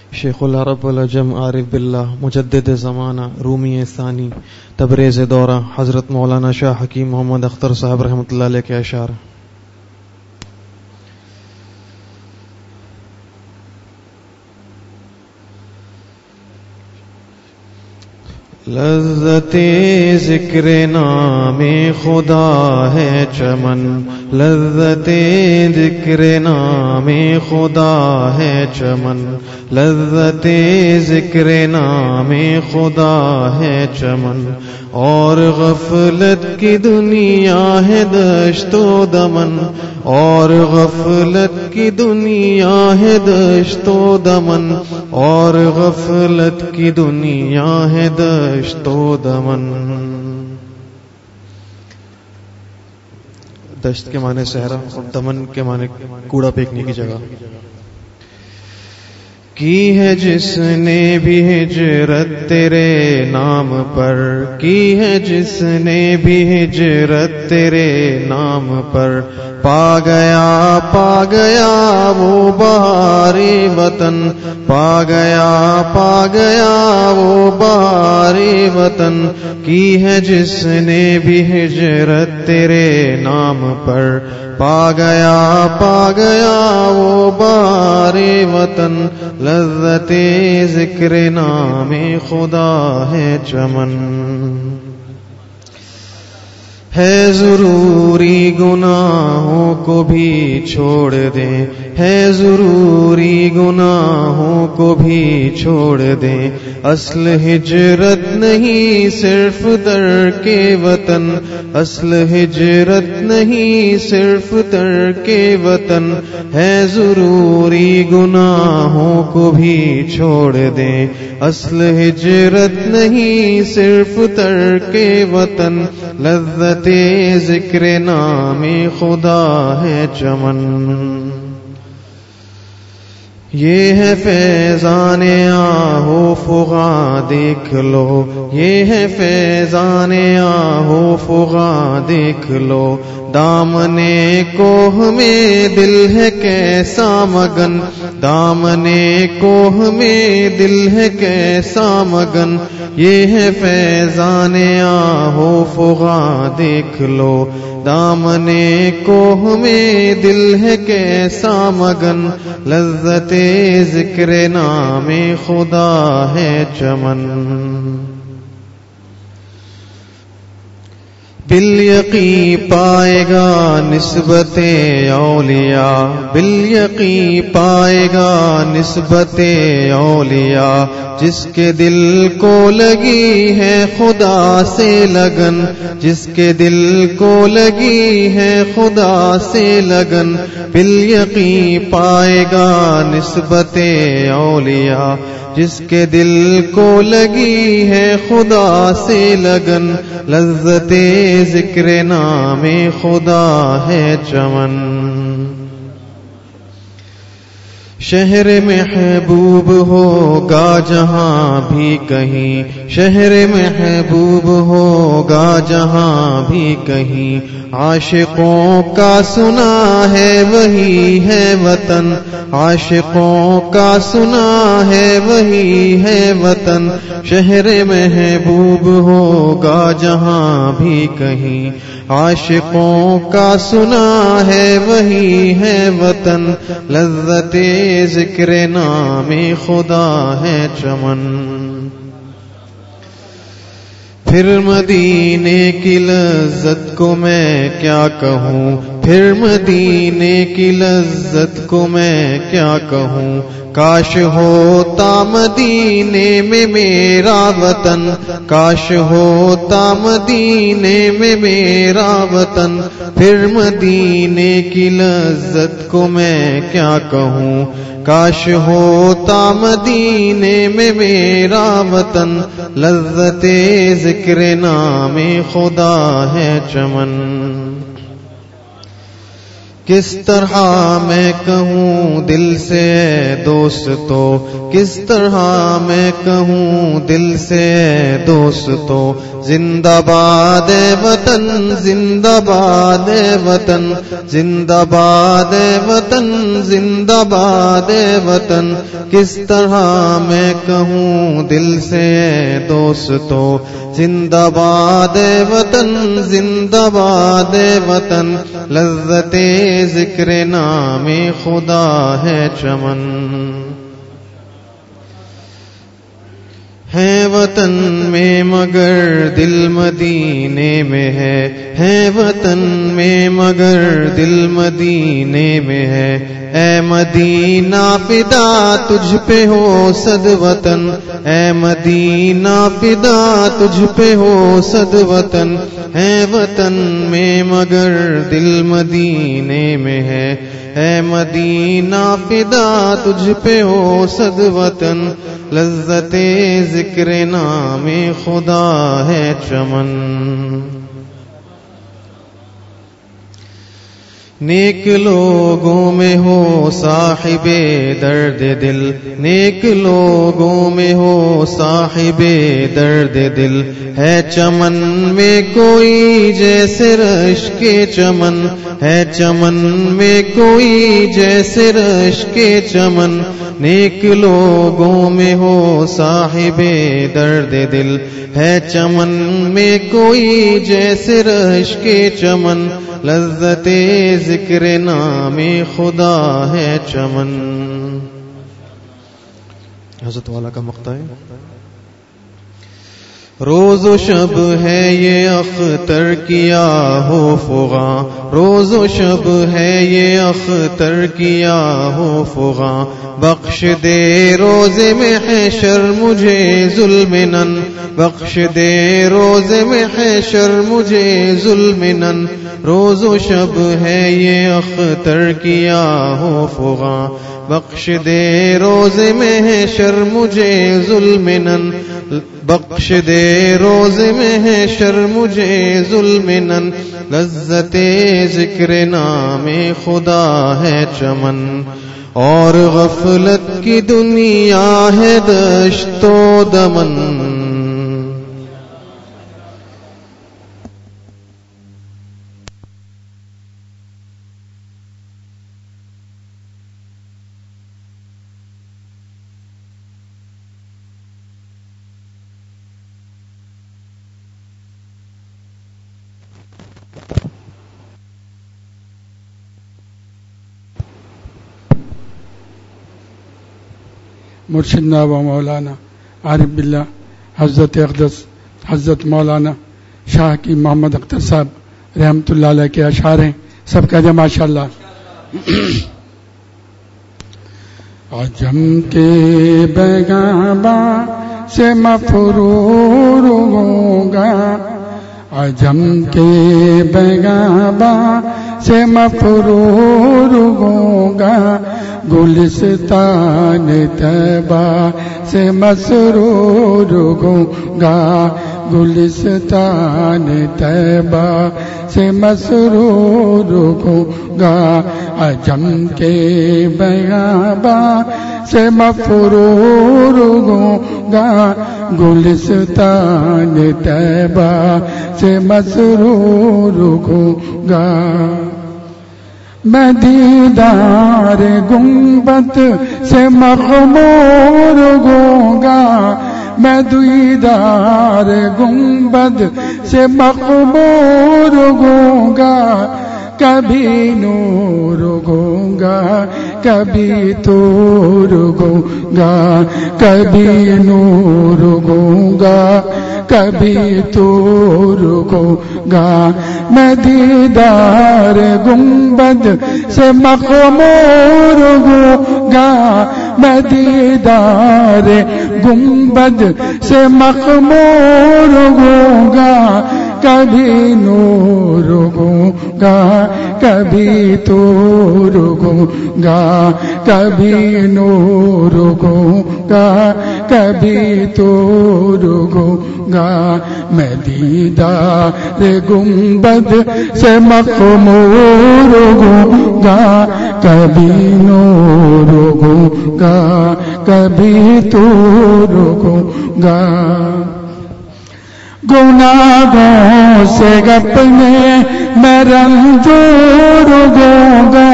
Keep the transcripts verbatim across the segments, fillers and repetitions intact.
شیخ العرب والعجم عارف باللہ مجدد زمانہ رومی ثانی تبریز دورہ حضرت مولانا شاہ حکیم محمد اختر صاحب رحمۃ اللہ علیہ کے اشعار. لذت ذکر نام خدا ہے چمن، لذت ذکر نام خدا ہے چمن، لذت ذکر نام خدا ہے چمن، اور غفلت کی دنیا ہے دشت و دمن، اور غفلت کی دنیا ہے دشت و دمن، اور غفلت کی دنیا ہے دشت و دمن. دشت کے معنی صحرا اور دمن کے معنی کوڑا پھینکنے کی جگہ. کی ہے جس نے بھی ہجرت تیرے نام پر، کی ہے جس نے بھی ہجرت تیرے نام پر، پا گیا پا گیا وہ بہار وطن، پا گیا پا گیا وہ بہار وطن. کی ہے جس نے بھی ہجرت تیرے نام پر، پا گیا پا گیا وہ بہار وطن، لذت ذکر نام خدا ہے چمن. ہے ضروری گناہوں کو بھی چھوڑ دیں، ہے ضروری گناہوں کو بھی چھوڑ دیں، اصل ہجرت نہیں صرف در کے وطن، اصل ہجرت نہیں صرف در کے وطن، ہے ضروری گناہوں کو بھی چھوڑ دیں، اصل ہجرت نہیں صرف در کے وطن، لذت ذکر نام خدا ہے چمن. یہ ہے فیضان آہو فغاں دیکھ لو، یہ ہے فیضان آہو فغاں دیکھ لو، دامنے کوہ میں دل ہے کیسا مگن، دامنے کوہ میں دل ہے کیسا مگن. یہ ہے فیضان آہو فغاں دیکھ لو، دامنے کوہ میں دل ہے کیسا مگن، لذت ذکر نام خدا ہے چمن. بالیقین پائے گا نسبت اولیاء، بالیقین پائے گا نسبت اولیاء، جس کے دل کو لگی ہے خدا سے لگن، جس کے دل کو لگی ہے خدا سے لگن، بالیقین پائے گا نسبت اولیاء، جس کے دل کو لگی ہے خدا سے لگن، لذت ذکر نام خدا ہے چمن. شہر محبوب ہوگا جہاں بھی کہیں، شہر محبوب ہوگا جہاں بھی کہیں، عاشقوں کا سنا ہے وہی ہے وطن، عاشقوں کا سنا ہے وہی ہے وطن. شہر محبوب ہوگا جہاں بھی کہیں، عاشقوں کا سنا ہے وہی ہے وطن، لذت ذکر نام خدا ہے چمن. پھر مدینے کی لذت کو میں کیا کہوں، پھر مدینے کی لذت کو میں کیا کہوں، کاش ہوتا مدینے میں میرا وطن، کاش ہوتا مدینے میں میرا وطن. پھر مدینے کی لذت کو میں کیا کہوں، کاش ہوتا مدینے میں میرا وطن، لذت ذکر نام خدا ہے چمن. کس طرح میں کہوں دل سے دوستو، کس طرح میں کہوں دل سے دوستو، زندہ باد وطن، زندہ باد وطن، زندہ باد وطن، زندہ باد وطن، کس طرح میں کہوں دل سے دوستو، زندہ باد وطن، زندہ باد وطن، لذت ذکر نام خدا ہے چمن، ہے وطن میں مگر دل مدینے میں ہے، ہے وطن میں مگر دل مدینے میں ہے، اے مدینہ فدا تجھ پہ ہو صد وطن، اے مدینہ فدا تجھ پہ ہو صد وطن، ہے وطن میں مگر دل مدینے میں ہے، اے مدینہ فدا تجھ پہ ہو صد وطن، لذت ذکر نام خدا ہے چمن، نیک لوگوں میں ہو صاحب درد دل، نیک لوگوں میں ہو صاحب درد دل، ہے چمن میں کوئی جیسے رش کے چمن، ہے چمن میں کوئی جیسے رش کے چمن، نیک لوگوں میں ہو صاحب درد دل، ہے چمن میں کوئی جیسے رش کے چمن، لذت ذکر نام خدا ہے چمن۔ حضرت والا کا مقطع ہے، روز و شب ہے یہ اختر کیا ہو فغاں، روز و شب ہے یہ اختر کیا ہو فغاں، بخش دے روز محشر مجھے ظلم نن، بخش دے روز محشر مجھے ظلم نن، روز و شب ہے یہ اختر کیا ہو فغاں، بخش دے روز محشر مجھے ظلم نن، بخش دے روز محشر مجھے ظلم نن، لذت ذکر نام خدا ہے چمن، اور غفلت کی دنیا ہے دشت و دمن، مرشدنا و مولانا عارف باللہ حضرت اقدس حضرت مولانا شاہ کی محمد اختر صاحب رحمت اللہ علیہ کے اشعار ہیں، سب کہہ دیں ماشاء اللہ۔ عجم کے بیگانباں سے مفرور ہوں گا، عجم کے بیگانباں سے مفرور ہوں گا، گلستان طیبہ سے مسرور ہوں گا، گلستان طیبہ سے مسرور ہوں گا، عجم کے بیاباں سے مفرور ہوں گا، گلستان طیبہ سے مسرور ہوں گا، میں دیدار گنبد سے مغمور ہوں گا، میں دیدار گنبد سے مغمور ہوں گا، کبھی نور ہوں گا کبھی تور ہوں گا، کبھی نور ہوں گا کبھی تور ہوں گا، میں دیدار گنبد سے مغمور ہوں گا، میں دیدار گنبد سے مغمور ہوں گا، کبھی نور ہوں گا کبھی تور ہوں گا، کبھی نور ہوں گا کبھی تو رکوں گا میں دیدار گنبد سے مخمور ہوں گا کبھی نو رکوں گا کبھی تو رکوں گا گناہوں سے اپنے میں رنجور ہوں گا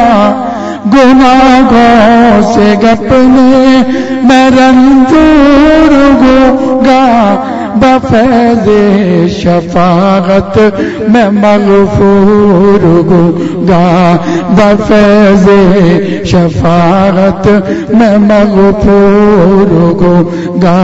گناہوں سے اپنے میں رنجور ہوں گا بفیض شفاعت میں مغفور ہوں گا بفیض شفاعت میں مغفور ہوں گا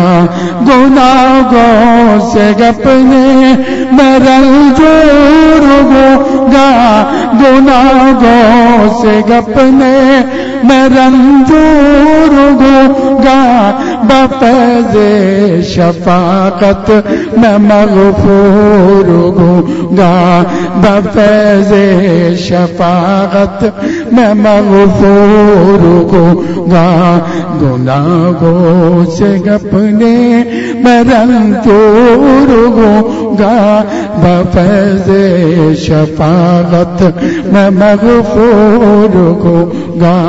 گناہوں سے اپنے میں رنجور ہوں گا گناہوں سے اپنے میں رنجور ہوں گا بفیض شفاعت میں مغفور ہوں گا بفیض شفاعت میں مغفور ہوں گا گناہوں سے اپنے میں رنجور ہوں گا بفیض شفاعت میں مغفور ہوں گا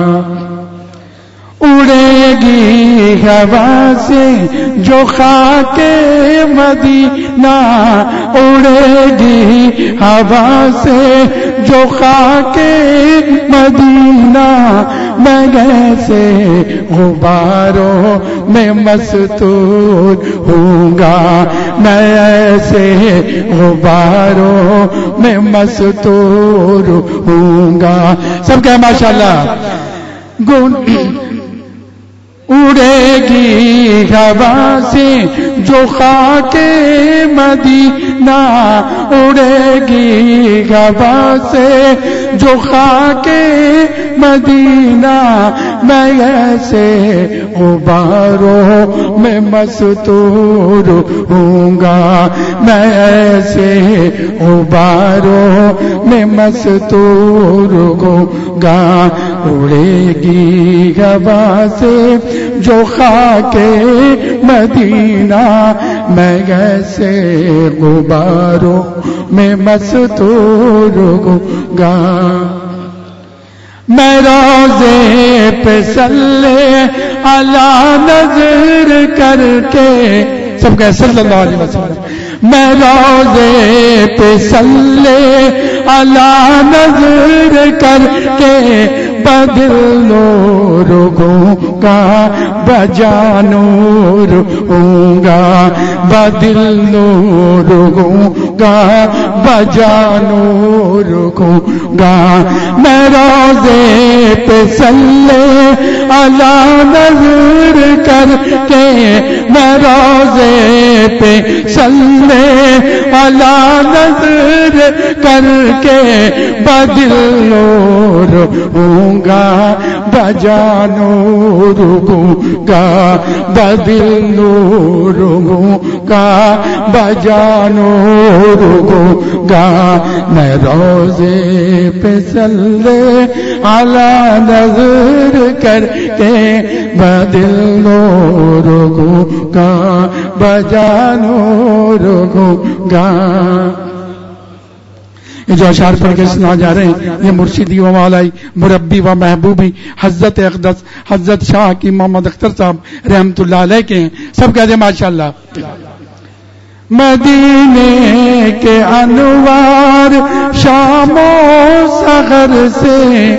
اڑے گی ہوا سے جو خاک مدینہ اڑے گی ہوا سے جو خاک مدینہ میں ایسے غباروں میں مستور ہوں گا میں ایسے غباروں میں مستور ہوں گا سب کہہ ماشاءاللہ اڑے گی ہوا سے جو خاک مدینہ اڑے گی ہوا سے جو خاک مدینہ میں ایسے غباروں میں مستور ہوں گا میں ایسے غباروں میں مستور ہوں گا اڑے گی ہوا سے جو خاک مدینہ میں ایسے غباروں میں مستور ہوں گا میں روضے پہ صلی علی نظر کر کے سب کہہ صلی اللہ علیہ وسلم میں روضے پہ صلی علی نظر کر کے بدل نور ہوں گا بجانور ہوں گا بدل نور ہوں گا بجانور ہوں گا میں روضے پہ صلی علی نظر کر کے میں روضے پہ صلی علی نظر کر کے بدل نور ہوں گا بجانور ہوں گا بدل نور ہوں گا بجانور ہوں گا میں روضے پہ صلی علی نظر کر کے بدل نور ہوں گا بجانور ہوں گا یہ جو اشعار پڑھ کے سنا جا رہے ہیں یہ مرشدی و مولائی مربی و محبوبی حضرت اقدس حضرت شاہ کی محمد اختر صاحب رحمت اللہ علیہ کے ہیں سب کہہ دیں ماشاءاللہ مدینے کے انوار شام و سحر سے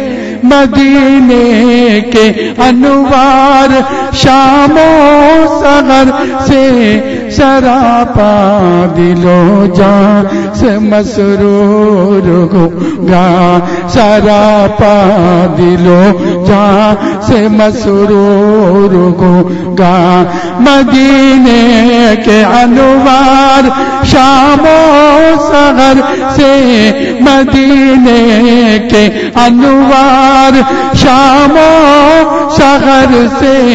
مدینے کے انوار شام و سحر سے سراپا دل و جان سے مسرور ہوں گا سراپا دل و جان سے مسرور ہوں گا مدینے کے انوار شام و سحر سے مدینے کے انوار شام و سحر سے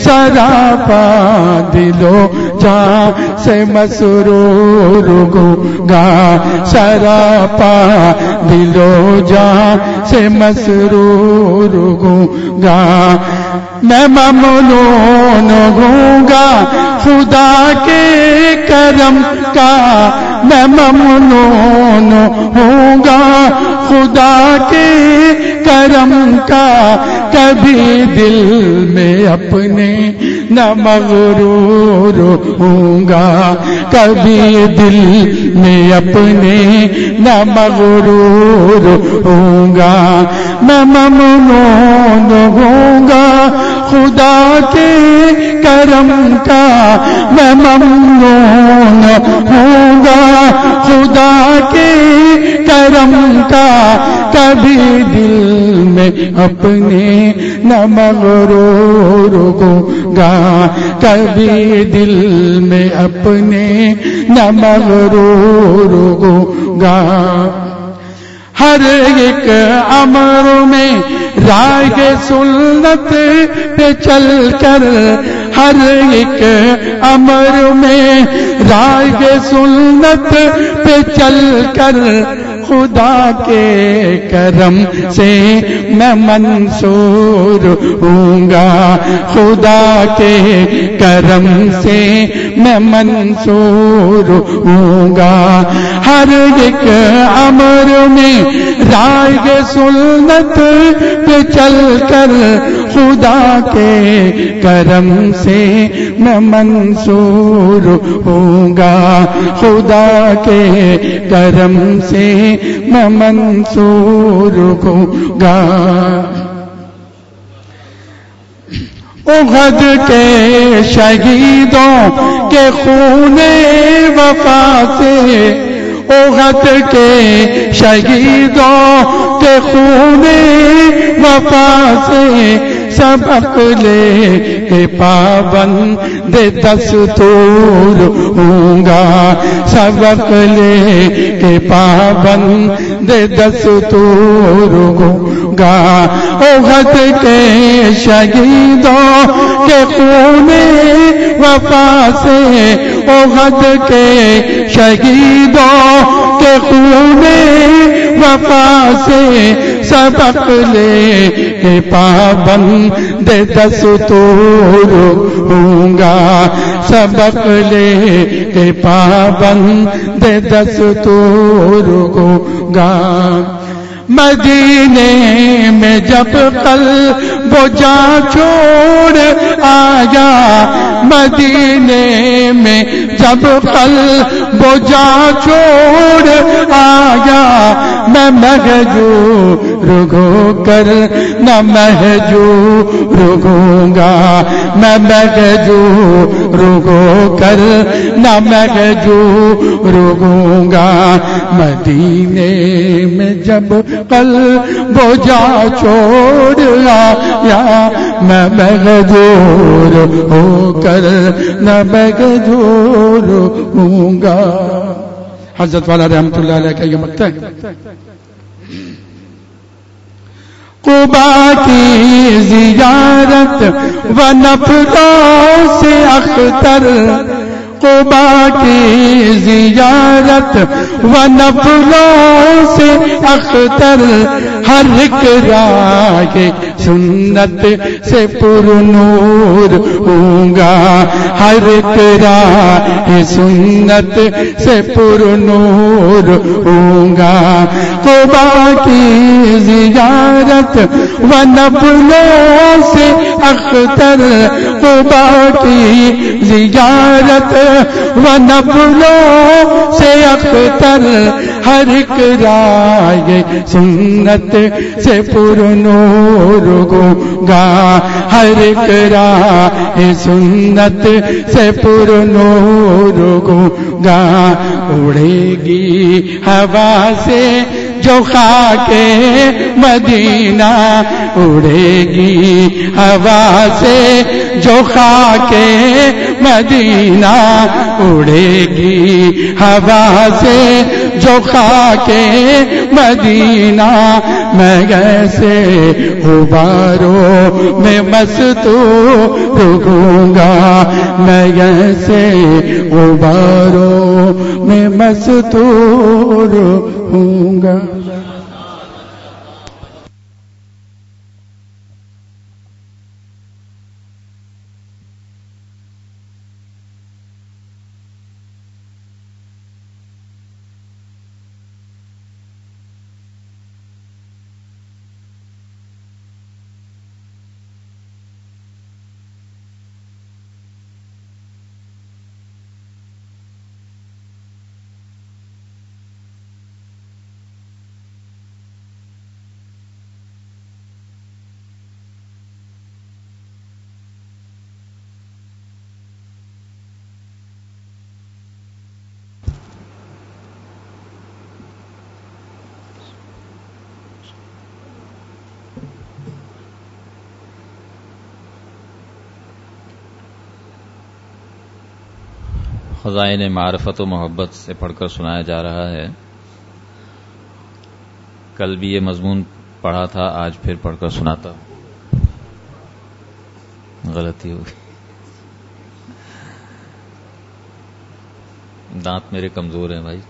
سراپا دلو جہاں سے مسرور گا، سراپا دلو جہاں سے مسرور گا، میں ممنون ہوں گا خدا کے کرم کا، میں ممنون ہوں گا خدا کے کرم کا، کبھی دل میں اپنے نہ مغرور ہوں گا، کبھی دل میں اپنے نہ مغرور ہوں گا، میں ممنون ہوں گا خدا کے کرم کا، میں ممنون ہوں گا خدا کے کرم کا، کبھی دل میں اپنے نہ مغرور ہوں گا، کبھی دل میں اپنے نہ مغرور ہوں گا، ہر ایک امر میں راہ سنت پہ چل کر، ہر ایک امر میں راہ سنت پہ چل کر، خدا کے کرم سے میں منصور ہوں گا، خدا کے کرم سے میں منصور ہوں گا، ہر ایک امر میں راہ سنت پہ چل کر، خدا کے کرم سے میں منصور ہوں گا، خدا کے کرم سے میں منصور ہوں گا، احد کے شہیدوں کے خون وفا سے، احد کے شہیدوں کے خون وفا سے، سبق لے کے پابند دستور ہوں گا، سبق لے کے پابند دستور ہوں گا، احد کے شہیدوں کے خون وفا سے، احد کے شہیدوں کے خون وفا سے، سبق لے کے پابند دستور ہوں گا، سبق لے کے پابند دستور ہوں گا، مدینے میں جب قلب و جاں چھوڑ آیا، مدینے میں جب قلب و جاں چھوڑ آیا، میں مہجور ہو کر نہ مہجور ہوں گا، میں مہجور ہو کر نہ مہجور ہوں گا، مدینے میں جب قلب و جاں چھوڑ آیا، میں مہجور ہو کر نہ مہجور ہوں گا۔ حضرت والا رحمت اللہ علیہ کا یہ مقطع ہے۔ قبا کی زیارت و نفلوں سے اختر، قبا کی زیارت و نفلوں سے اختر، ہر ایک راہ سنت سے پر نور ہوں گا، ہر ایک راہ سنت سے پر نور ہوں گا، قبا کی زیارت و نفلوں سے اختر، قبا کی زیارت و نفلوں سے اختر، ہر ایک راہ سنت سے پر نور ہوگا، ہر ایک راہ سنت سے پر نور ہوگا، اڑے گی ہوا سے جو خاک مدینہ، اڑے گی ہوا سے جو خاک مدینہ، اڑے گی ہوا سے جو خاک مدینہ میں کیسے غباروں میں مستور ہوں گا، میں کیسے غباروں میں مستور ہوں گا۔ خزائن معرفت و محبت سے پڑھ کر سنایا جا رہا ہے۔ کل بھی یہ مضمون پڑھا تھا، آج پھر پڑھ کر سناتا ہوں۔ غلطی ہو گئی، دانت میرے کمزور ہیں بھائی۔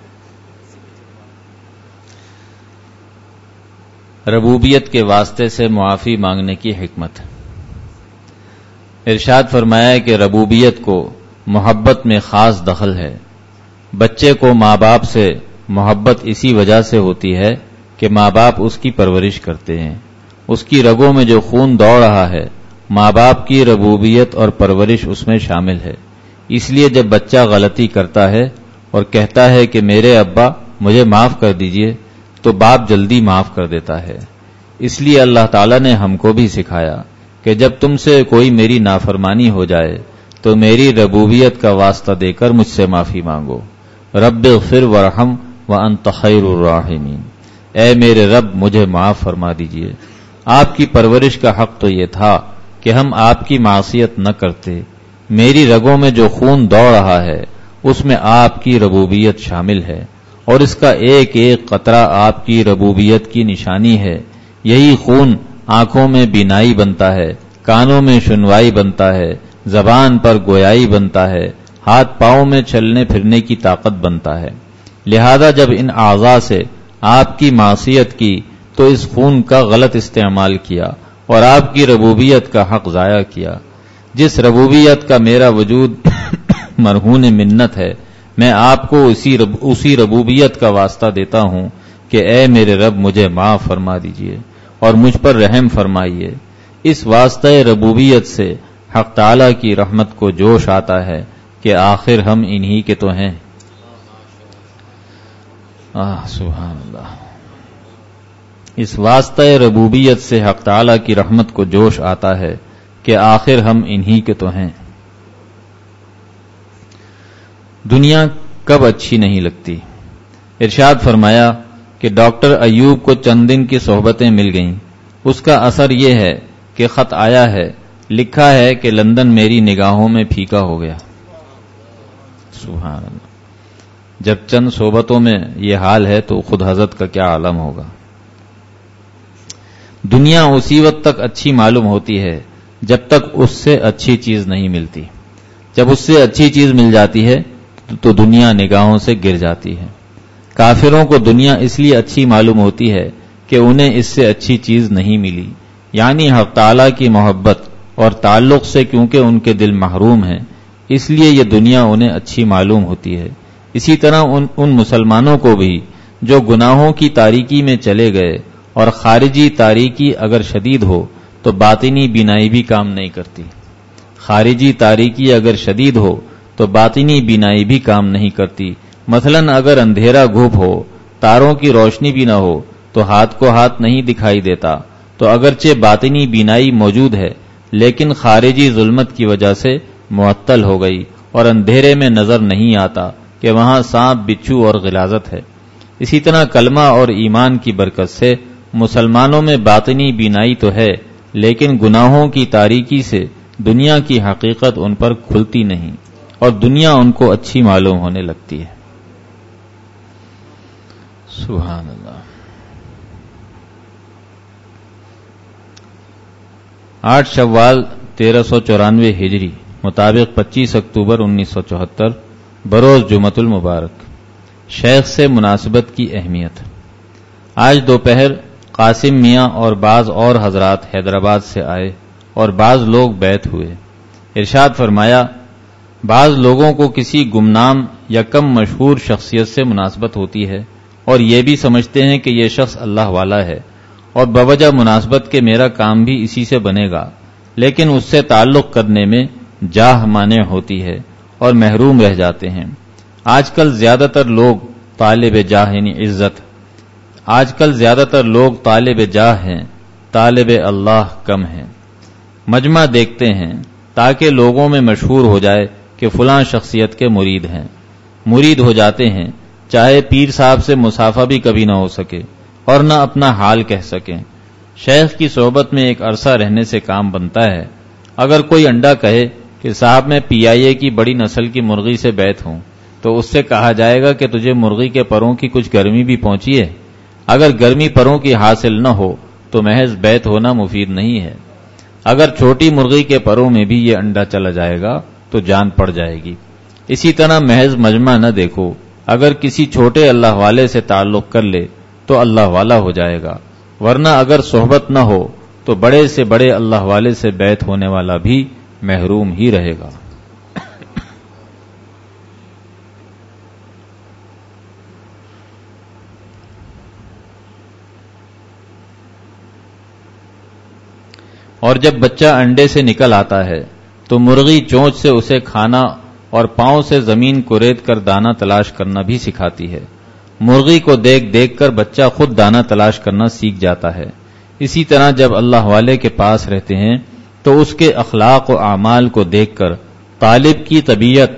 ربوبیت کے واسطے سے معافی مانگنے کی حکمت۔ ارشاد فرمایا کہ ربوبیت کو محبت میں خاص دخل ہے۔ بچے کو ماں باپ سے محبت اسی وجہ سے ہوتی ہے کہ ماں باپ اس کی پرورش کرتے ہیں، اس کی رگوں میں جو خون دوڑ رہا ہے ماں باپ کی ربوبیت اور پرورش اس میں شامل ہے۔ اس لیے جب بچہ غلطی کرتا ہے اور کہتا ہے کہ میرے ابا مجھے معاف کر دیجئے تو باپ جلدی معاف کر دیتا ہے۔ اس لیے اللہ تعالیٰ نے ہم کو بھی سکھایا کہ جب تم سے کوئی میری نافرمانی ہو جائے تو میری ربوبیت کا واسطہ دے کر مجھ سے معافی مانگو۔ رب اغفر ورحم وانت خیر الراحمین، اے میرے رب مجھے معاف فرما دیجئے۔ آپ کی پرورش کا حق تو یہ تھا کہ ہم آپ کی معصیت نہ کرتے۔ میری رگوں میں جو خون دوڑ رہا ہے اس میں آپ کی ربوبیت شامل ہے، اور اس کا ایک ایک قطرہ آپ کی ربوبیت کی نشانی ہے۔ یہی خون آنکھوں میں بینائی بنتا ہے، کانوں میں سنوائی بنتا ہے، زبان پر گویائی بنتا ہے، ہاتھ پاؤں میں چلنے پھرنے کی طاقت بنتا ہے۔ لہذا جب ان اعضاء سے آپ کی معصیت کی تو اس خون کا غلط استعمال کیا اور آپ کی ربوبیت کا حق ضائع کیا۔ جس ربوبیت کا میرا وجود مرہون منت ہے، میں آپ کو اسی رب اسی ربوبیت کا واسطہ دیتا ہوں کہ اے میرے رب مجھے معاف فرما دیجئے اور مجھ پر رحم فرمائیے۔ اس واسطہ ربوبیت سے حق تعالیٰ کی رحمت کو جوش آتا ہے کہ آخر ہم انہی کے تو ہیں۔ آہ سبحان اللہ۔ اس واسطہ ربوبیت سے حق تعالیٰ کی رحمت کو جوش آتا ہے کہ آخر ہم انہی کے تو ہیں۔ دنیا کب اچھی نہیں لگتی؟ ارشاد فرمایا کہ ڈاکٹر ایوب کو چند دن کی صحبتیں مل گئیں، اس کا اثر یہ ہے کہ خط آیا ہے، لکھا ہے کہ لندن میری نگاہوں میں پھیکا ہو گیا۔ سبحان اللہ۔ جب چند صحبتوں میں یہ حال ہے تو خود حضرت کا کیا عالم ہوگا۔ دنیا اسی وقت تک اچھی معلوم ہوتی ہے جب تک اس سے اچھی چیز نہیں ملتی۔ جب اس سے اچھی چیز مل جاتی ہے تو دنیا نگاہوں سے گر جاتی ہے۔ کافروں کو دنیا اس لیے اچھی معلوم ہوتی ہے کہ انہیں اس سے اچھی چیز نہیں ملی، یعنی حق تعالیٰ کی محبت اور تعلق سے کیونکہ ان کے دل محروم ہیں، اس لیے یہ دنیا انہیں اچھی معلوم ہوتی ہے۔ اسی طرح ان, ان مسلمانوں کو بھی جو گناہوں کی تاریکی میں چلے گئے اور خارجی تاریکی اگر شدید ہو تو باطنی بینائی بھی کام نہیں کرتی۔ خارجی تاریکی اگر شدید ہو تو باطنی بینائی بھی کام نہیں کرتی۔ مثلا اگر اندھیرا گھوپ ہو، تاروں کی روشنی بھی نہ ہو تو ہاتھ کو ہاتھ نہیں دکھائی دیتا، تو اگرچہ باطنی بینائی موجود ہے لیکن خارجی ظلمت کی وجہ سے معطل ہو گئی اور اندھیرے میں نظر نہیں آتا کہ وہاں سانپ بچھو اور غلاظت ہے۔ اسی طرح کلمہ اور ایمان کی برکت سے مسلمانوں میں باطنی بینائی تو ہے لیکن گناہوں کی تاریکی سے دنیا کی حقیقت ان پر کھلتی نہیں اور دنیا ان کو اچھی معلوم ہونے لگتی ہے۔ سبحان اللہ. آٹھ شوال تیرہ سو چورانوے ہجری مطابق پچیس اکتوبر انیس سو چوہتر بروز جمعۃ المبارک. شیخ سے مناسبت کی اہمیت. آج دوپہر قاسم میاں اور بعض اور حضرات حیدرآباد سے آئے اور بعض لوگ بیت ہوئے. ارشاد فرمایا بعض لوگوں کو کسی گمنام یا کم مشہور شخصیت سے مناسبت ہوتی ہے اور یہ بھی سمجھتے ہیں کہ یہ شخص اللہ والا ہے اور بوجہ مناسبت کے میرا کام بھی اسی سے بنے گا، لیکن اس سے تعلق کرنے میں جاہ مانع ہوتی ہے اور محروم رہ جاتے ہیں. آج کل زیادہ تر لوگ طالب جاہ یعنی عزت آج کل زیادہ تر لوگ طالب جاہ ہیں، طالب اللہ کم ہیں. مجمع دیکھتے ہیں تاکہ لوگوں میں مشہور ہو جائے کہ فلاں شخصیت کے مرید ہیں. مرید ہو جاتے ہیں چاہے پیر صاحب سے مسافہ بھی کبھی نہ ہو سکے اور نہ اپنا حال کہہ سکیں. شیخ کی صحبت میں ایک عرصہ رہنے سے کام بنتا ہے. اگر کوئی انڈا کہے کہ صاحب میں پی آئی اے کی بڑی نسل کی مرغی سے بیت ہوں تو اس سے کہا جائے گا کہ تجھے مرغی کے پروں کی کچھ گرمی بھی پہنچی ہے. اگر گرمی پروں کی حاصل نہ ہو تو محض بیت ہونا مفید نہیں ہے. اگر چھوٹی مرغی کے پروں میں بھی یہ انڈا چلا جائے گا تو جان پڑ جائے گی. اسی طرح محض مجمع نہ دیکھو، اگر کسی چھوٹے اللہ والے سے تعلق کر لے تو اللہ والا ہو جائے گا، ورنہ اگر صحبت نہ ہو تو بڑے سے بڑے اللہ والے سے بیت ہونے والا بھی محروم ہی رہے گا. اور جب بچہ انڈے سے نکل آتا ہے تو مرغی چونچ سے اسے کھانا اور پاؤں سے زمین کو ریت کر دانہ تلاش کرنا بھی سکھاتی ہے. مرغی کو دیکھ دیکھ کر بچہ خود دانہ تلاش کرنا سیکھ جاتا ہے. اسی طرح جب اللہ والے کے پاس رہتے ہیں تو اس کے اخلاق و اعمال کو دیکھ کر طالب کی طبیعت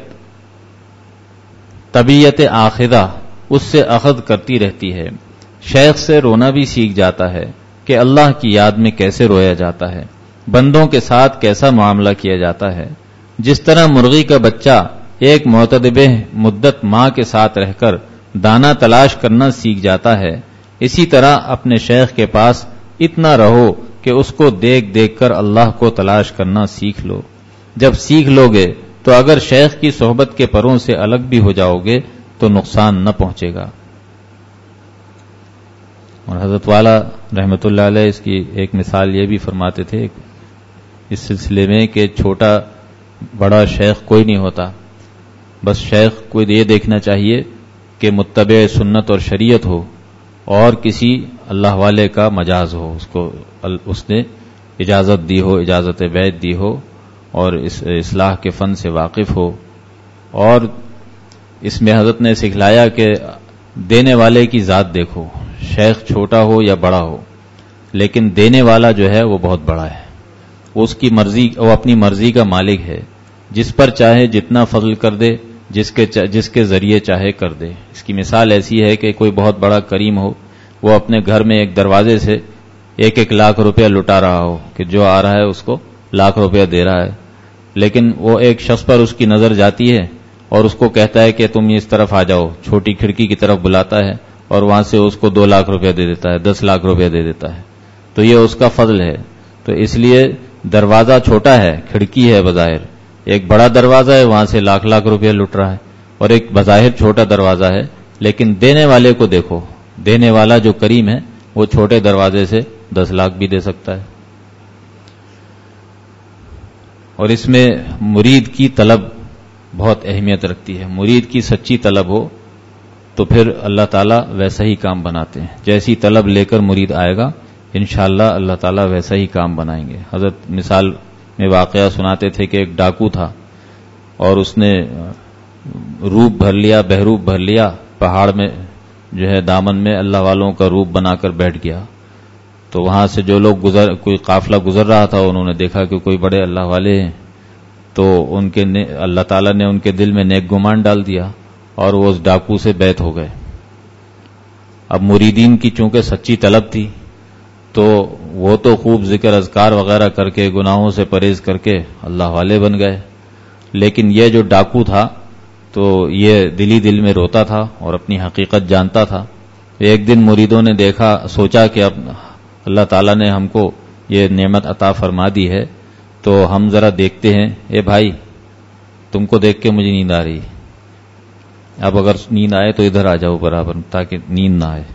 طبیعت آخذہ اس سے اخذ کرتی رہتی ہے. شیخ سے رونا بھی سیکھ جاتا ہے کہ اللہ کی یاد میں کیسے رویا جاتا ہے، بندوں کے ساتھ کیسا معاملہ کیا جاتا ہے. جس طرح مرغی کا بچہ ایک معتدبہ مدت ماں کے ساتھ رہ کر دانہ تلاش کرنا سیکھ جاتا ہے، اسی طرح اپنے شیخ کے پاس اتنا رہو کہ اس کو دیکھ دیکھ کر اللہ کو تلاش کرنا سیکھ لو. جب سیکھ لو گے تو اگر شیخ کی صحبت کے پروں سے الگ بھی ہو جاؤ گے تو نقصان نہ پہنچے گا. اور حضرت والا رحمت اللہ علیہ اس کی ایک مثال یہ بھی فرماتے تھے اس سلسلے میں کہ چھوٹا بڑا شیخ کوئی نہیں ہوتا، بس شیخ کو یہ دیکھنا چاہیے کہ متبع سنت اور شریعت ہو اور کسی اللہ والے کا مجاز ہو، اس کو اس نے اجازت دی ہو، اجازت بیعت دی ہو اور اس اصلاح کے فن سے واقف ہو. اور اس میں حضرت نے سکھلایا کہ دینے والے کی ذات دیکھو، شیخ چھوٹا ہو یا بڑا ہو لیکن دینے والا جو ہے وہ بہت بڑا ہے. اس کی مرضی، وہ اپنی مرضی کا مالک ہے، جس پر چاہے جتنا فضل کر دے، جس کے جس کے ذریعے چاہے کر دے. اس کی مثال ایسی ہے کہ کوئی بہت بڑا کریم ہو، وہ اپنے گھر میں ایک دروازے سے ایک ایک لاکھ روپیہ لٹا رہا ہو کہ جو آ رہا ہے اس کو لاکھ روپیہ دے رہا ہے، لیکن وہ ایک شخص پر اس کی نظر جاتی ہے اور اس کو کہتا ہے کہ تم اس طرف آ جاؤ، چھوٹی کھڑکی کی طرف بلاتا ہے اور وہاں سے اس کو دو لاکھ روپیہ دے دیتا ہے، دس لاکھ روپیہ دے دیتا ہے. تو یہ اس کا فضل ہے. تو اس لیے دروازہ چھوٹا ہے، کھڑکی ہے بظاہر، ایک بڑا دروازہ ہے وہاں سے لاکھ لاکھ روپیہ لٹ رہا ہے، اور ایک بظاہر چھوٹا دروازہ ہے لیکن دینے والے کو دیکھو، دینے والا جو کریم ہے وہ چھوٹے دروازے سے دس لاکھ بھی دے سکتا ہے. اور اس میں مرید کی طلب بہت اہمیت رکھتی ہے. مرید کی سچی طلب ہو تو پھر اللہ تعالیٰ ویسا ہی کام بناتے ہیں. جیسی طلب لے کر مرید آئے گا انشاءاللہ اللہ تعالیٰ ویسا ہی کام بنائیں گے. حضرت مثال میں واقعہ سناتے تھے کہ ایک ڈاکو تھا اور اس نے روپ بھر لیا، بہروپ بھر لیا، پہاڑ میں جو ہے دامن میں اللہ والوں کا روپ بنا کر بیٹھ گیا. تو وہاں سے جو لوگ گزر کوئی قافلہ گزر رہا تھا انہوں نے دیکھا کہ کوئی بڑے اللہ والے ہیں، تو ان کے اللہ تعالیٰ نے ان کے دل میں نیک گمان ڈال دیا اور وہ اس ڈاکو سے بیعت ہو گئے. اب مریدین کی چونکہ سچی طلب تھی تو وہ تو خوب ذکر اذکار وغیرہ کر کے گناہوں سے پرہیز کر کے اللہ والے بن گئے، لیکن یہ جو ڈاکو تھا تو یہ دلی دل میں روتا تھا اور اپنی حقیقت جانتا تھا. ایک دن مریدوں نے دیکھا، سوچا کہ اب اللہ تعالیٰ نے ہم کو یہ نعمت عطا فرما دی ہے تو ہم ذرا دیکھتے ہیں، اے بھائی تم کو دیکھ کے مجھے نیند آ رہی، اب اگر نیند آئے تو ادھر آ جاؤ برابر تاکہ نیند نہ آئے۔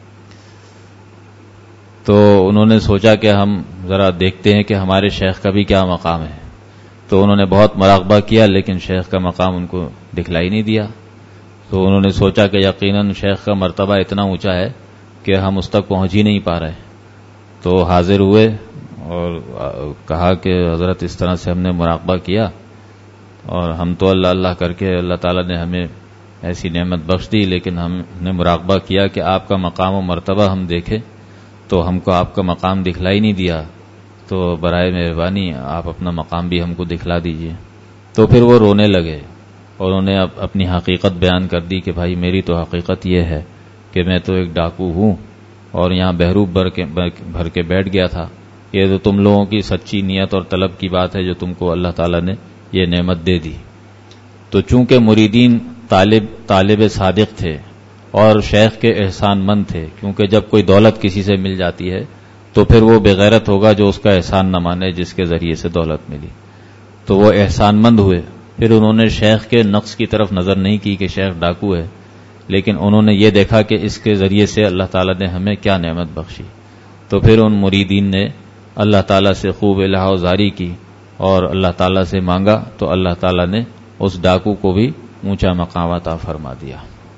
تو انہوں نے سوچا کہ ہم ذرا دیکھتے ہیں کہ ہمارے شیخ کا بھی کیا مقام ہے، تو انہوں نے بہت مراقبہ کیا لیکن شیخ کا مقام ان کو دکھلائی نہیں دیا۔ تو انہوں نے سوچا کہ یقیناً شیخ کا مرتبہ اتنا اونچا ہے کہ ہم اس تک پہنچ ہی نہیں پا رہے، تو حاضر ہوئے اور کہا کہ حضرت اس طرح سے ہم نے مراقبہ کیا اور ہم تو اللہ اللہ کر کے اللہ تعالیٰ نے ہمیں ایسی نعمت بخش دی، لیکن ہم نے مراقبہ کیا کہ آپ کا مقام و مرتبہ ہم دیکھیں تو ہم کو آپ کا مقام دکھلائی نہیں دیا، تو برائے مہربانی آپ اپنا مقام بھی ہم کو دکھلا دیجئے۔ تو پھر وہ رونے لگے اور انہوں نے اپنی حقیقت بیان کر دی کہ بھائی میری تو حقیقت یہ ہے کہ میں تو ایک ڈاکو ہوں اور یہاں بہروپ بھر کے بھر کے بیٹھ گیا تھا، یہ تو تم لوگوں کی سچی نیت اور طلب کی بات ہے جو تم کو اللہ تعالیٰ نے یہ نعمت دے دی۔ تو چونکہ مریدین طالب طالب صادق تھے اور شیخ کے احسان مند تھے، کیونکہ جب کوئی دولت کسی سے مل جاتی ہے تو پھر وہ بغیرت ہوگا جو اس کا احسان نہ مانے جس کے ذریعے سے دولت ملی، تو وہ احسان مند ہوئے۔ پھر انہوں نے شیخ کے نقص کی طرف نظر نہیں کی کہ شیخ ڈاکو ہے، لیکن انہوں نے یہ دیکھا کہ اس کے ذریعے سے اللہ تعالیٰ نے ہمیں کیا نعمت بخشی، تو پھر ان مریدین نے اللہ تعالیٰ سے خوب الہ و زاری کی اور اللہ تعالیٰ سے مانگا، تو اللہ تعالیٰ نے اس ڈاکو کو بھی اونچا مقام عطا فرما دیا۔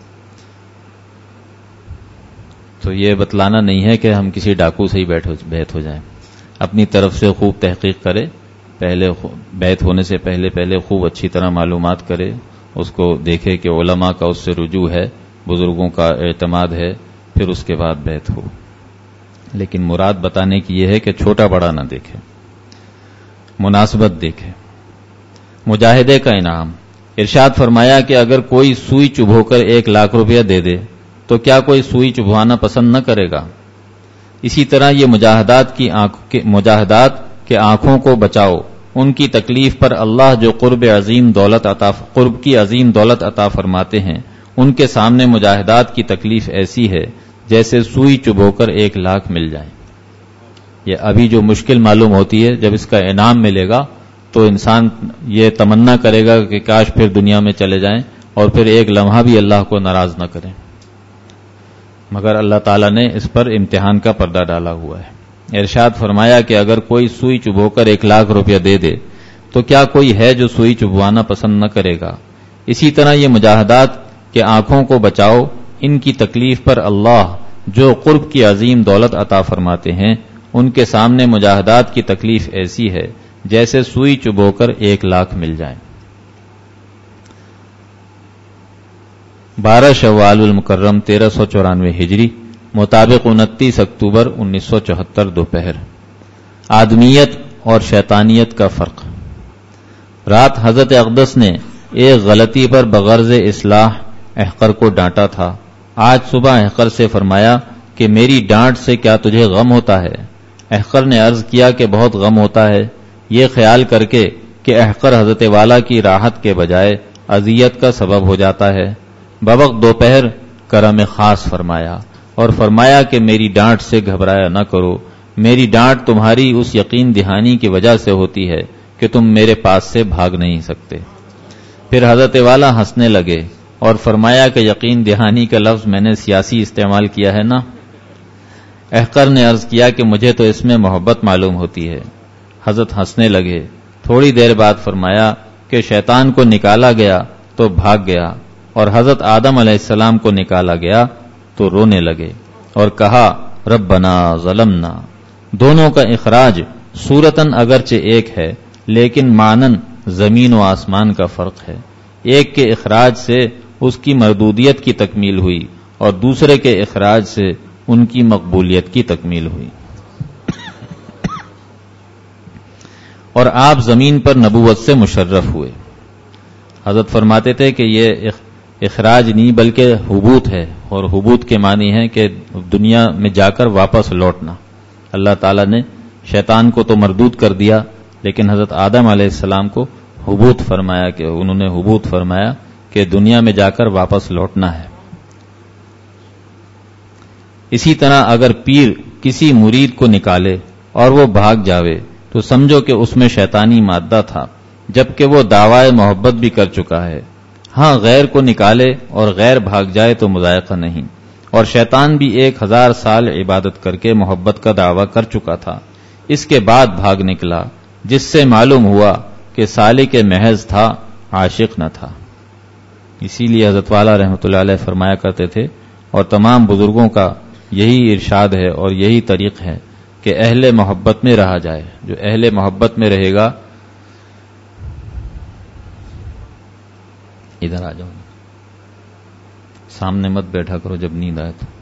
تو یہ بتلانا نہیں ہے کہ ہم کسی ڈاکو سے ہی بیعت ہو جائیں، اپنی طرف سے خوب تحقیق کرے، پہلے بیعت ہونے سے پہلے پہلے خوب اچھی طرح معلومات کرے، اس کو دیکھے کہ علماء کا اس سے رجوع ہے، بزرگوں کا اعتماد ہے، پھر اس کے بعد بیعت ہو۔ لیکن مراد بتانے کی یہ ہے کہ چھوٹا بڑا نہ دیکھے، مناسبت دیکھے۔ مجاہدے کا انعام، ارشاد فرمایا کہ اگر کوئی سوئی چبھو کر ایک لاکھ روپیہ دے دے تو کیا کوئی سوئی چبھوانا پسند نہ کرے گا؟ اسی طرح یہ مجاہدات کی آنکھ مجاہدات کے آنکھوں کو بچاؤ، ان کی تکلیف پر اللہ جو قرب عظیم دولت عطا قرب کی عظیم دولت عطا فرماتے ہیں، ان کے سامنے مجاہدات کی تکلیف ایسی ہے جیسے سوئی چبھو کر ایک لاکھ مل جائیں۔ یہ ابھی جو مشکل معلوم ہوتی ہے، جب اس کا انعام ملے گا تو انسان یہ تمنا کرے گا کہ کاش پھر دنیا میں چلے جائیں اور پھر ایک لمحہ بھی اللہ کو ناراض نہ کریں، مگر اللہ تعالیٰ نے اس پر امتحان کا پردہ ڈالا ہوا ہے۔ ارشاد فرمایا کہ اگر کوئی سوئی چبھو کر ایک لاکھ روپیہ دے دے تو کیا کوئی ہے جو سوئی چبھوانا پسند نہ کرے گا؟ اسی طرح یہ مجاہدات کے آنکھوں کو بچاؤ، ان کی تکلیف پر اللہ جو قرب کی عظیم دولت عطا فرماتے ہیں، ان کے سامنے مجاہدات کی تکلیف ایسی ہے جیسے سوئی چبھو کر ایک لاکھ مل جائیں۔ بارہ شوال المکرم تیرہ سو چورانوے ہجری مطابق انتیس اکتوبر انیس سو چوہتر دوپہر۔ آدمیت اور شیطانیت کا فرق۔ رات حضرت اقدس نے ایک غلطی پر بغرض اصلاح احقر کو ڈانٹا تھا۔ آج صبح احقر سے فرمایا کہ میری ڈانٹ سے کیا تجھے غم ہوتا ہے؟ احقر نے عرض کیا کہ بہت غم ہوتا ہے، یہ خیال کر کے کہ احقر حضرت والا کی راحت کے بجائے اذیت کا سبب ہو جاتا ہے۔ بوقت دوپہر کرم خاص فرمایا اور فرمایا کہ میری ڈانٹ سے گھبرایا نہ کرو، میری ڈانٹ تمہاری اس یقین دہانی کی وجہ سے ہوتی ہے کہ تم میرے پاس سے بھاگ نہیں سکتے۔ پھر حضرت والا ہنسنے لگے اور فرمایا کہ یقین دہانی کا لفظ میں نے سیاسی استعمال کیا ہے نا؟ احقر نے عرض کیا کہ مجھے تو اس میں محبت معلوم ہوتی ہے۔ حضرت ہنسنے لگے۔ تھوڑی دیر بعد فرمایا کہ شیطان کو نکالا گیا تو بھاگ گیا اور حضرت آدم علیہ السلام کو نکالا گیا تو رونے لگے اور کہا ربنا ظلمنا۔ دونوں کا اخراج صورتاً اگرچہ ایک ہے لیکن معنن زمین و آسمان کا فرق ہے۔ ایک کے اخراج سے اس کی مردودیت کی تکمیل ہوئی اور دوسرے کے اخراج سے ان کی مقبولیت کی تکمیل ہوئی۔ اور آپ زمین پر نبوت سے مشرف ہوئے۔ حضرت فرماتے تھے کہ یہ اخراج نہیں بلکہ حبوط ہے، اور حبوط کے معنی ہے کہ دنیا میں جا کر واپس لوٹنا۔ اللہ تعالیٰ نے شیطان کو تو مردود کر دیا لیکن حضرت آدم علیہ السلام کو حبوط فرمایا کہ انہوں نے حبوط فرمایا کہ دنیا میں جا کر واپس لوٹنا ہے۔ اسی طرح اگر پیر کسی مرید کو نکالے اور وہ بھاگ جاوے تو سمجھو کہ اس میں شیطانی مادہ تھا، جبکہ وہ دعوی محبت بھی کر چکا ہے۔ ہاں غیر کو نکالے اور غیر بھاگ جائے تو مذائقہ نہیں، اور شیطان بھی ایک ہزار سال عبادت کر کے محبت کا دعویٰ کر چکا تھا، اس کے بعد بھاگ نکلا، جس سے معلوم ہوا کہ سالک محض تھا، عاشق نہ تھا۔ اسی لیے حضرت والا رحمۃ اللہ علیہ فرمایا کرتے تھے، اور تمام بزرگوں کا یہی ارشاد ہے اور یہی طریق ہے کہ اہل محبت میں رہا جائے۔ جو اہل محبت میں رہے گا، ادھر آ جاؤ، سامنے مت بیٹھا کرو جب نیند آئے تو۔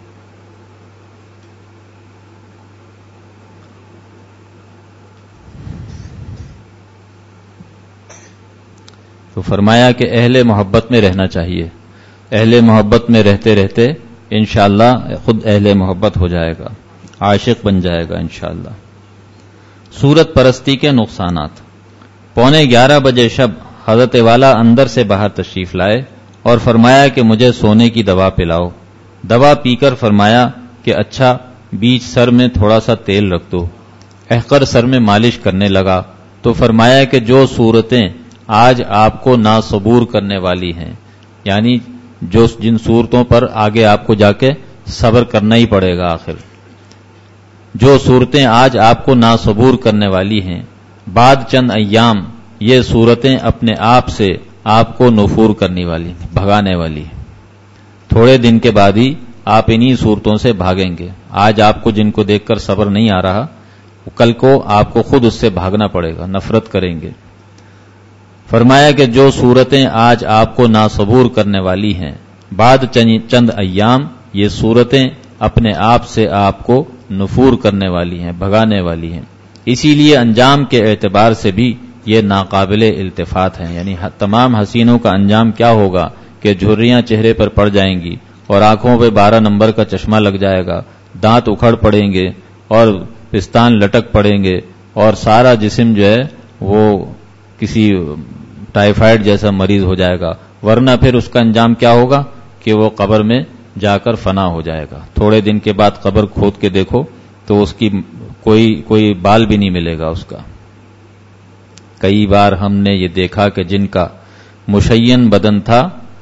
تو فرمایا کہ اہل محبت میں رہنا چاہیے، اہل محبت میں رہتے رہتے انشاءاللہ خود اہل محبت ہو جائے گا، عاشق بن جائے گا انشاءاللہ۔ صورت پرستی کے نقصانات۔ پونے گیارہ بجے شب حضرت والا اندر سے باہر تشریف لائے اور فرمایا کہ مجھے سونے کی دوا پلاؤ۔ دوا پی کر فرمایا کہ اچھا بیچ سر میں تھوڑا سا تیل رکھ دو۔ احقر سر میں مالش کرنے لگا تو فرمایا کہ جو صورتیں آج آپ کو ناصبور کرنے والی ہیں، یعنی جو جن صورتوں پر آگے آپ کو جا کے صبر کرنا ہی پڑے گا، آخر جو صورتیں آج آپ کو ناصبور کرنے والی ہیں، بعد چند ایام یہ صورتیں اپنے آپ سے آپ کو نفور کرنے والی، بھگانے والی۔ تھوڑے دن کے بعد ہی آپ انہی صورتوں سے بھاگیں گے۔ آج آپ کو جن کو دیکھ کر صبر نہیں آ رہا، کل کو آپ کو خود اس سے بھاگنا پڑے گا، نفرت کریں گے۔ فرمایا کہ جو صورتیں آج آپ کو ناصبور کرنے والی ہیں، بعد چند ایام یہ صورتیں اپنے آپ سے آپ کو نفور کرنے والی ہیں، بھگانے والی ہیں۔ اسی لیے انجام کے اعتبار سے بھی یہ ناقابل التفات ہیں، یعنی تمام حسینوں کا انجام کیا ہوگا کہ جھریاں چہرے پر پڑ جائیں گی اور آنکھوں پہ بارہ نمبر کا چشمہ لگ جائے گا، دانت اکھڑ پڑیں گے اور پستان لٹک پڑیں گے، اور سارا جسم جو ہے وہ کسی ٹائیفائڈ جیسا مریض ہو جائے گا، ورنہ پھر اس کا انجام کیا ہوگا کہ وہ قبر میں جا کر فنا ہو جائے گا۔ تھوڑے دن کے بعد قبر کھود کے دیکھو تو اس کی کوئی کوئی بال بھی نہیں ملے گا اس کا۔ کئی بار ہم نے یہ دیکھا کہ جن کا مشین بدن تھا،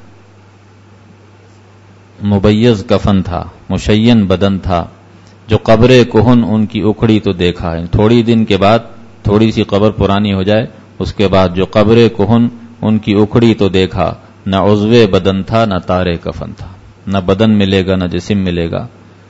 مبیض کفن تھا، مشین بدن تھا، جو قبر کہن ان کی اکھڑی تو دیکھا ہے، تھوڑی دن کے بعد تھوڑی سی قبر پرانی ہو جائے، اس کے بعد جو قبر کہن ان کی اکھڑی تو دیکھا، نہ عضو بدن تھا نہ تارے کفن تھا، نہ بدن ملے گا نہ جسم ملے گا۔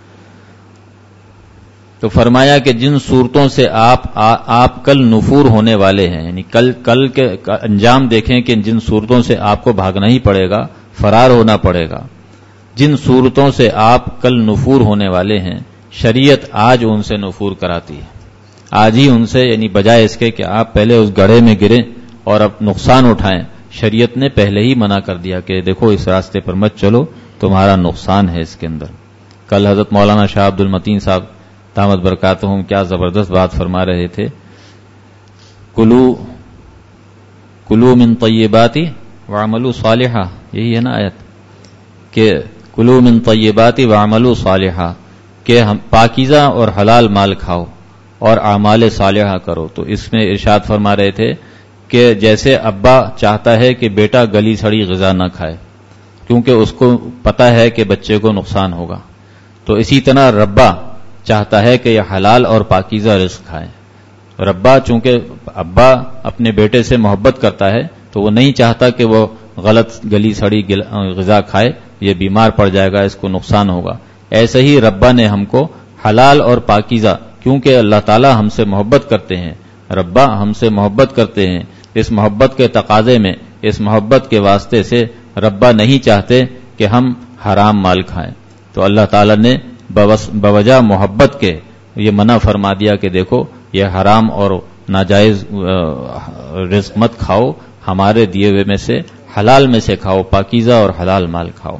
تو فرمایا کہ جن صورتوں سے آپ آ, آپ کل نفور ہونے والے ہیں، یعنی کل کل کے انجام دیکھیں کہ جن صورتوں سے آپ کو بھاگنا ہی پڑے گا، فرار ہونا پڑے گا، جن صورتوں سے آپ کل نفور ہونے والے ہیں، شریعت آج ان سے نفور کراتی ہے، آج ہی ان سے، یعنی بجائے اس کے کہ آپ پہلے اس گڑھے میں گریں اور اب نقصان اٹھائیں، شریعت نے پہلے ہی منع کر دیا کہ دیکھو اس راستے پر مت چلو، تمہارا نقصان ہے اس کے اندر۔ کل حضرت مولانا شاہ عبد المتین صاحب دامت برکاتہم کیا زبردست بات فرما رہے تھے، کلو کلو من طیباتی وعملوا صالحا، یہی ہے نا آیت کہ کلو من طیباتی وعملوا صالحا، کہ ہم پاکیزہ اور حلال مال کھاؤ اور اعمال صالحہ کرو۔ تو اس میں ارشاد فرما رہے تھے کہ جیسے ابا چاہتا ہے کہ بیٹا گلی سڑی غذا نہ کھائے کیونکہ اس کو پتا ہے کہ بچے کو نقصان ہوگا، تو اسی طرح ربا چاہتا ہے کہ یہ حلال اور پاکیزہ رزق کھائے۔ ربا چونکہ ابا اپنے بیٹے سے محبت کرتا ہے تو وہ نہیں چاہتا کہ وہ غلط گلی سڑی غذا کھائے، یہ بیمار پڑ جائے گا، اس کو نقصان ہوگا۔ ایسے ہی ربا نے ہم کو حلال اور پاکیزہ، کیونکہ اللہ تعالی ہم سے محبت کرتے ہیں، ربا ہم سے محبت کرتے ہیں، اس محبت کے تقاضے میں، اس محبت کے واسطے سے ربا نہیں چاہتے کہ ہم حرام مال کھائیں، تو اللہ تعالی نے بوجہ محبت کے یہ منع فرما دیا کہ دیکھو یہ حرام اور ناجائز رزق مت کھاؤ، ہمارے دیے ہوئے میں سے حلال میں سے کھاؤ، پاکیزہ اور حلال مال کھاؤ۔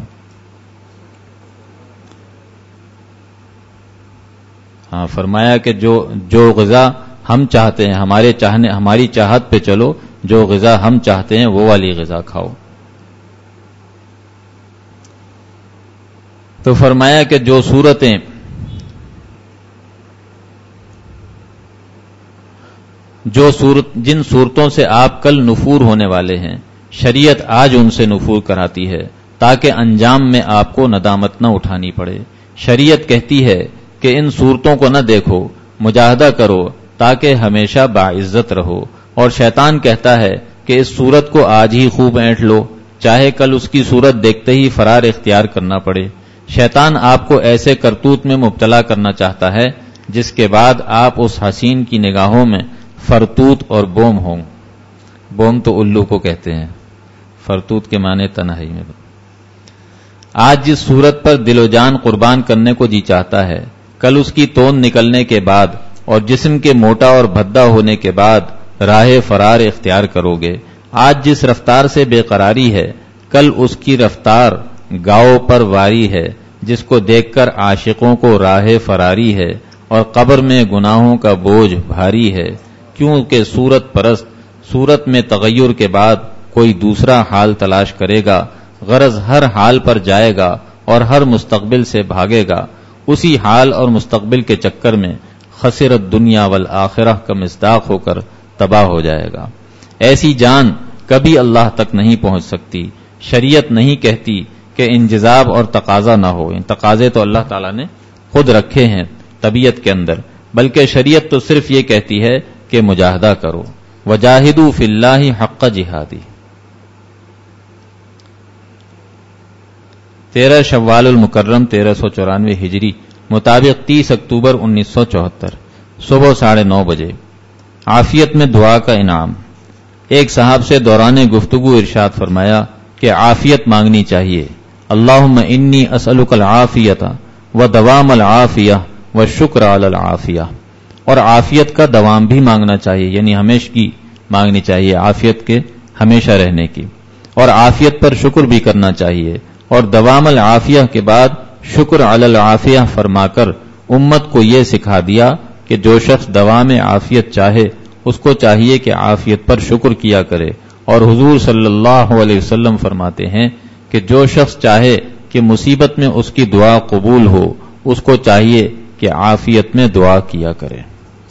ہاں فرمایا کہ جو جو غذا ہم چاہتے ہیں، ہمارے چاہنے ہماری چاہت پہ چلو، جو غذا ہم چاہتے ہیں وہ والی غذا کھاؤ۔ تو فرمایا کہ جو صورتیں جو صورت جن صورتوں سے آپ کل نفور ہونے والے ہیں، شریعت آج ان سے نفور کراتی ہے تاکہ انجام میں آپ کو ندامت نہ اٹھانی پڑے۔ شریعت کہتی ہے کہ ان صورتوں کو نہ دیکھو، مجاہدہ کرو تاکہ ہمیشہ باعزت رہو، اور شیطان کہتا ہے کہ اس صورت کو آج ہی خوب اینٹ لو، چاہے کل اس کی صورت دیکھتے ہی فرار اختیار کرنا پڑے۔ شیطان آپ کو ایسے کرتوت میں مبتلا کرنا چاہتا ہے جس کے بعد آپ اس حسین کی نگاہوں میں فرتوت اور بوم ہوں۔ بوم تو الو کو کہتے ہیں، فرتوت کے معنی تنہائی میں۔ آج جس صورت پر دل و جان قربان کرنے کو جی چاہتا ہے، کل اس کی توند نکلنے کے بعد اور جسم کے موٹا اور بھدا ہونے کے بعد راہ فرار اختیار کرو گے۔ آج جس رفتار سے بے قراری ہے، کل اس کی رفتار گاؤں پر واری ہے، جس کو دیکھ کر عاشقوں کو راہ فراری ہے، اور قبر میں گناہوں کا بوجھ بھاری ہے، کیونکہ صورت پرست صورت میں تغیر کے بعد کوئی دوسرا حال تلاش کرے گا، غرض ہر حال پر جائے گا اور ہر مستقبل سے بھاگے گا، اسی حال اور مستقبل کے چکر میں خسرت دنیا والآخرہ کا مصداق ہو کر تباہ ہو جائے گا۔ ایسی جان کبھی اللہ تک نہیں پہنچ سکتی۔ شریعت نہیں کہتی کہ انجذاب اور تقاضا نہ ہو، ان تقاضے تو اللہ تعالیٰ نے خود رکھے ہیں طبیعت کے اندر، بلکہ شریعت تو صرف یہ کہتی ہے کہ مجاہدہ کرو، وجاہدوا فی اللہ حق جہادی۔ تیرہ شوال المکرم تیرہ سو چورانوے ہجری مطابق تیس اکتوبر انیس سو چوہتر صبح ساڑھے نو بجے۔ عافیت میں دعا کا انعام۔ ایک صاحب سے دوران گفتگو ارشاد فرمایا کہ عافیت مانگنی چاہیے۔ اللہم انی اسألک العافیت و دوام العافیہ و شکر علی العافیہ، اور عافیت کا دوام بھی مانگنا چاہیے، یعنی ہمیشہ کی مانگنی چاہیے، عافیت کے ہمیشہ رہنے کی، اور عافیت پر شکر بھی کرنا چاہیے، اور دوام العافیہ کے بعد شکر علی العافیہ فرما کر امت کو یہ سکھا دیا کہ جو شخص دوام عافیت چاہے اس کو چاہیے کہ عافیت پر شکر کیا کرے، اور حضور صلی اللہ علیہ وسلم فرماتے ہیں کہ جو شخص چاہے کہ مصیبت میں اس کی دعا قبول ہو، اس کو چاہیے کہ عافیت میں دعا کیا کرے۔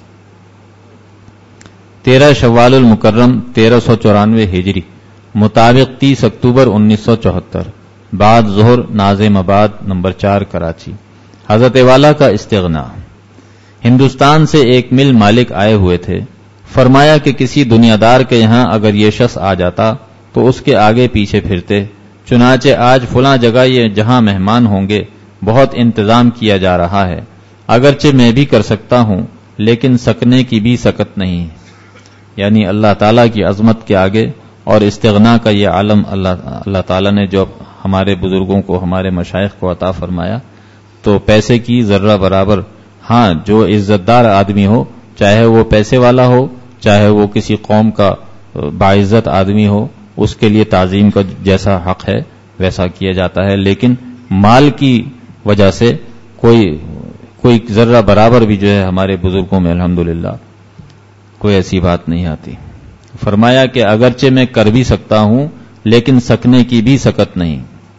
تیرہ شوال المکرم تیرہ سو چورانوے ہجری مطابق تیس اکتوبر انیس سو چوہتر بعد ظہر ناظم آباد نمبر چار کراچی۔ حضرت والا کا استغنا۔ ہندوستان سے ایک مل مالک آئے ہوئے تھے، فرمایا کہ کسی دنیا دار کے یہاں اگر یہ شخص آ جاتا تو اس کے آگے پیچھے پھرتے، چنانچہ آج فلاں جگہ یہ جہاں مہمان ہوں گے بہت انتظام کیا جا رہا ہے، اگرچہ میں بھی کر سکتا ہوں لیکن سکنے کی بھی سکت نہیں، یعنی اللہ تعالیٰ کی عظمت کے آگے اور استغنا کا یہ عالم اللہ اللہ تعالیٰ نے جو ہمارے بزرگوں کو، ہمارے مشائخ کو عطا فرمایا، تو پیسے کی ذرہ برابر، ہاں جو عزت دار آدمی ہو، چاہے وہ پیسے والا ہو، چاہے وہ کسی قوم کا باعزت آدمی ہو، اس کے لیے تعظیم کا جیسا حق ہے ویسا کیا جاتا ہے، لیکن مال کی وجہ سے کوئی کوئی ذرہ برابر بھی جو ہے ہمارے بزرگوں میں الحمدللہ کوئی ایسی بات نہیں آتی۔ فرمایا کہ اگرچہ میں کر بھی سکتا ہوں لیکن سکنے کی بھی سکت نہیں۔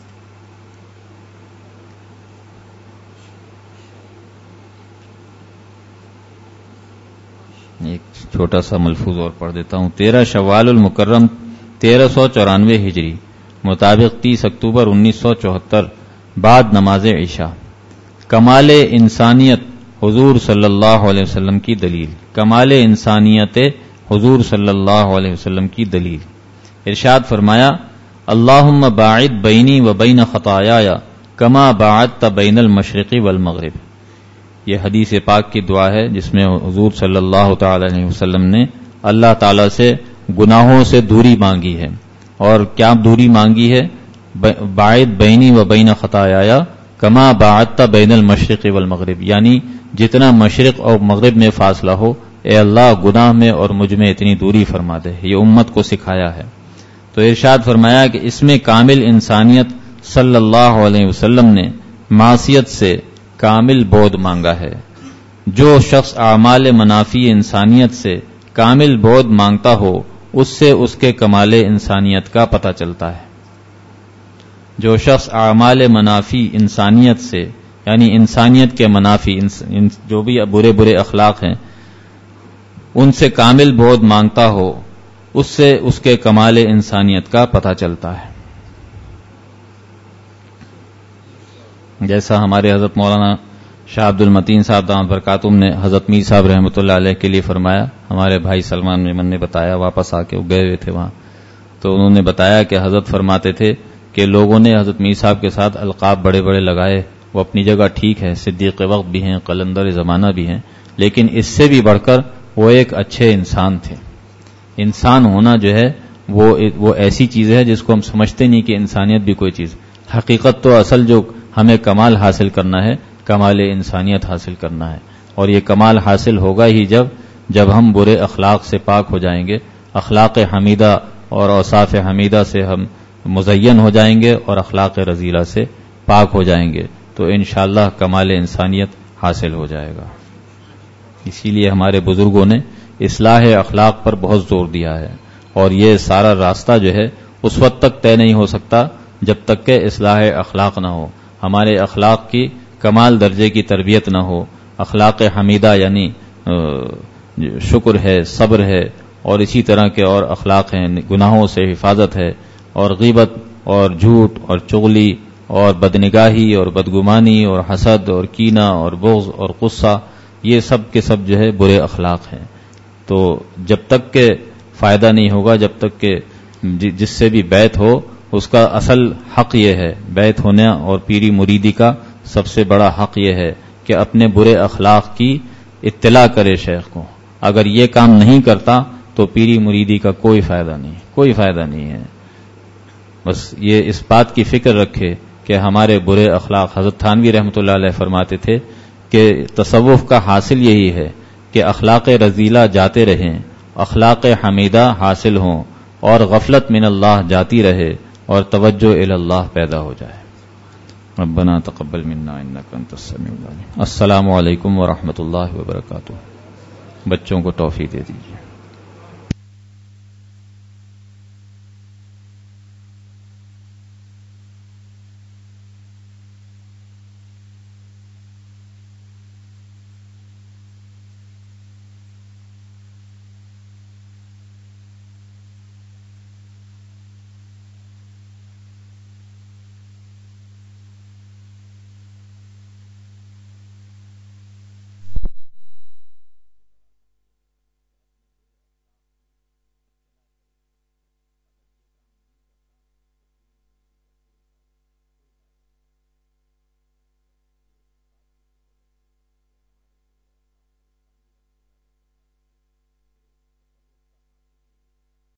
ایک چھوٹا سا ملفوظ اور پڑھ دیتا ہوں۔ تیرہ شوال المکرم تیرہ سو چورانوے ہجری مطابق تیس اکتوبر انیس سو چوہتر بعد نماز عشاء۔ کمال انسانیت حضور صلی اللہ علیہ وسلم کی دلیل۔ کمال انسانیت حضور صلی اللہ علیہ وسلم کی دلیل۔ ارشاد فرمایا اللہم باعد بینی و بین خطایایا کما باعدت بین المشرق والمغرب۔ یہ حدیث پاک کی دعا ہے جس میں حضور صلی اللہ تعالی علیہ وسلم نے اللہ تعالی سے گناہوں سے دوری مانگی ہے، اور کیا دوری مانگی ہے؟ باعد بینی و بین خطایایا کما باعدت بین المشرق والمغرب، یعنی جتنا مشرق اور مغرب میں فاصلہ ہو اے اللہ گناہ میں اور مجھ میں اتنی دوری فرما دے۔ یہ امت کو سکھایا ہے۔ تو ارشاد فرمایا کہ اس میں کامل انسانیت صلی اللہ علیہ وسلم نے معصیت سے کامل بود مانگا ہے۔ جو شخص اعمال منافی انسانیت سے کامل بود مانگتا ہو اس سے اس کے کمال انسانیت کا پتہ چلتا ہے۔ جو شخص اعمال منافی انسانیت سے، یعنی انسانیت کے منافی جو بھی برے برے اخلاق ہیں ان سے کامل بودھ مانگتا ہو، اس سے اس کے کمال انسانیت کا پتہ چلتا ہے. جیسا ہمارے حضرت مولانا شاہ عبد المتین صاحب دامت برکاتہم نے حضرت میر صاحب رحمۃ اللہ علیہ کے لیے فرمایا، ہمارے بھائی سلمان میمن نے بتایا، واپس آ کے وہ گئے ہوئے تھے وہاں، تو انہوں نے بتایا کہ حضرت فرماتے تھے کہ لوگوں نے حضرت میر صاحب کے ساتھ القاب بڑے بڑے لگائے، وہ اپنی جگہ ٹھیک ہے، صدیق وقت بھی ہیں، قلندر زمانہ بھی ہیں، لیکن اس سے بھی بڑھ کر وہ ایک اچھے انسان تھے. انسان ہونا جو ہے وہ وہ ایسی چیز ہے جس کو ہم سمجھتے نہیں کہ انسانیت بھی کوئی چیز. حقیقت تو اصل جو ہمیں کمال حاصل کرنا ہے، کمال انسانیت حاصل کرنا ہے، اور یہ کمال حاصل ہوگا ہی جب جب ہم برے اخلاق سے پاک ہو جائیں گے، اخلاق حمیدہ اور اوصاف حمیدہ سے ہم مزین ہو جائیں گے اور اخلاق رذیلہ سے پاک ہو جائیں گے، تو انشاءاللہ کمال انسانیت حاصل ہو جائے گا. اسی لیے ہمارے بزرگوں نے اصلاح اخلاق پر بہت زور دیا ہے، اور یہ سارا راستہ جو ہے اس وقت تک طے نہیں ہو سکتا جب تک کہ اصلاح اخلاق نہ ہو، ہمارے اخلاق کی کمال درجے کی تربیت نہ ہو. اخلاق حمیدہ یعنی شکر ہے، صبر ہے، اور اسی طرح کے اور اخلاق ہیں، گناہوں سے حفاظت ہے، اور غیبت اور جھوٹ اور چغلی اور بدنگاہی اور بدگمانی اور حسد اور کینہ اور بغض اور غصہ، یہ سب کے سب جو ہے برے اخلاق ہیں. تو جب تک کہ فائدہ نہیں ہوگا، جب تک کہ جس سے بھی بیعت ہو اس کا اصل حق یہ ہے، بیعت ہونے اور پیری مریدی کا سب سے بڑا حق یہ ہے کہ اپنے برے اخلاق کی اطلاع کرے شیخ کو. اگر یہ کام نہیں کرتا تو پیری مریدی کا کوئی فائدہ نہیں، کوئی فائدہ نہیں ہے. بس یہ اس بات کی فکر رکھے کہ ہمارے برے اخلاق، حضرت تھانوی رحمۃ اللہ علیہ فرماتے تھے کہ تصوف کا حاصل یہی ہے کہ اخلاق رذیلہ جاتے رہیں، اخلاق حمیدہ حاصل ہوں، اور غفلت من اللہ جاتی رہے، اور توجہ الی اللہ پیدا ہو جائے. ربنا تقبل منا انک انت السمیع العلیم. السلام علیکم ورحمۃ اللہ وبرکاتہ. بچوں کو توفیق دے دیجیے.